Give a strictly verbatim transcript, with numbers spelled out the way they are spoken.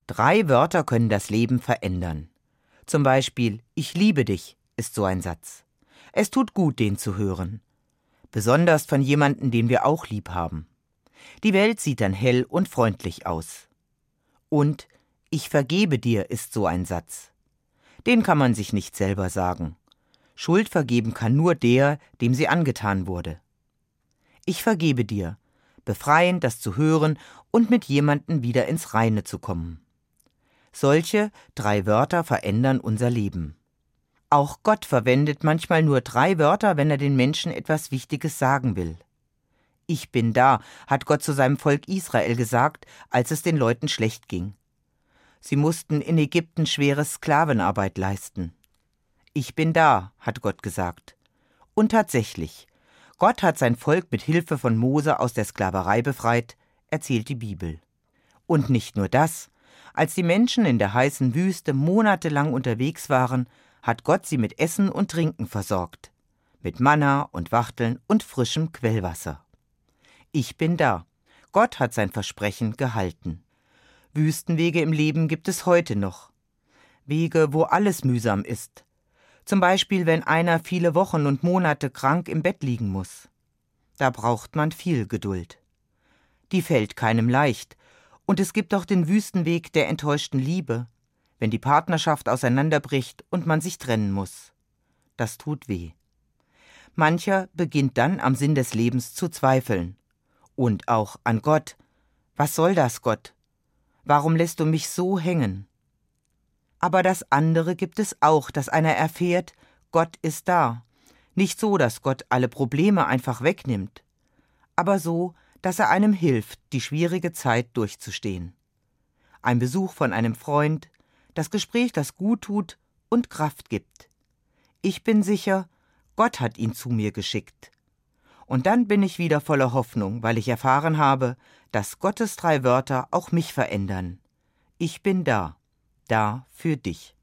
Drei Wörter können das Leben verändern. Zum Beispiel, ich liebe dich, ist so ein Satz. Es tut gut, den zu hören. Besonders von jemandem, den wir auch lieb haben. Die Welt sieht dann hell und freundlich aus. Und ich vergebe dir ist so ein Satz. Den kann man sich nicht selber sagen. Schuld vergeben kann nur der, dem sie angetan wurde. Ich vergebe dir, befreiend, das zu hören und mit jemandem wieder ins Reine zu kommen. Solche drei Wörter verändern unser Leben. Auch Gott verwendet manchmal nur drei Wörter, wenn er den Menschen etwas Wichtiges sagen will. Ich bin da, hat Gott zu seinem Volk Israel gesagt, als es den Leuten schlecht ging. Sie mussten in Ägypten schwere Sklavenarbeit leisten. Ich bin da, hat Gott gesagt. Und tatsächlich, Gott hat sein Volk mit Hilfe von Mose aus der Sklaverei befreit, erzählt die Bibel. Und nicht nur das. Als die Menschen in der heißen Wüste monatelang unterwegs waren, hat Gott sie mit Essen und Trinken versorgt. Mit Manna und Wachteln und frischem Quellwasser. Ich bin da. Gott hat sein Versprechen gehalten. Wüstenwege im Leben gibt es heute noch. Wege, wo alles mühsam ist. Zum Beispiel, wenn einer viele Wochen und Monate krank im Bett liegen muss. Da braucht man viel Geduld. Die fällt keinem leicht. Und es gibt auch den Wüstenweg der enttäuschten Liebe, wenn die Partnerschaft auseinanderbricht und man sich trennen muss. Das tut weh. Mancher beginnt dann am Sinn des Lebens zu zweifeln. Und auch an Gott. Was soll das, Gott? Warum lässt du mich so hängen? Aber das andere gibt es auch, dass einer erfährt, Gott ist da. Nicht so, dass Gott alle Probleme einfach wegnimmt, aber so, dass er einem hilft, die schwierige Zeit durchzustehen. Ein Besuch von einem Freund, das Gespräch, das gut tut und Kraft gibt. Ich bin sicher, Gott hat ihn zu mir geschickt. Und dann bin ich wieder voller Hoffnung, weil ich erfahren habe, dass Gottes drei Wörter auch mich verändern. Ich bin da, da für dich.